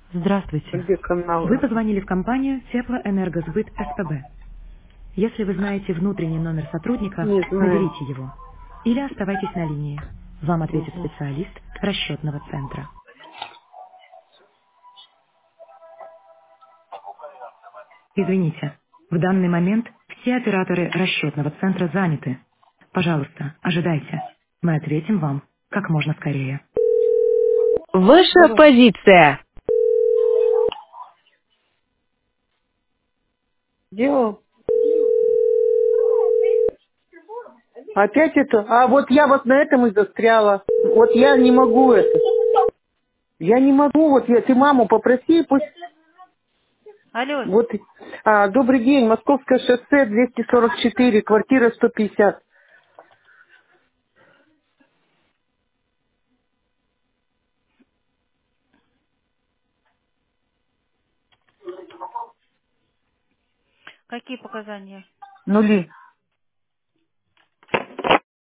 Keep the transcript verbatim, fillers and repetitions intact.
Здравствуйте. Где канал? Вы позвонили в компанию Теплоэнергосбыт СПБ. Если вы знаете внутренний номер сотрудника, Не знаю. наберите его. Или оставайтесь на линии. Вам ответит Мгм. специалист расчетного центра. Извините, в данный момент все операторы расчетного центра заняты. Пожалуйста, ожидайте. Мы ответим вам как можно скорее. Ваша Давай. позиция. Делал. Опять это? А вот я вот на этом и застряла. Вот я не могу это. Я не могу, вот я, ты маму попроси, пусть... Алло, Вот, а, добрый день, Московское шоссе, двести сорок четыре, квартира сто пятьдесят. какие показания? Нули.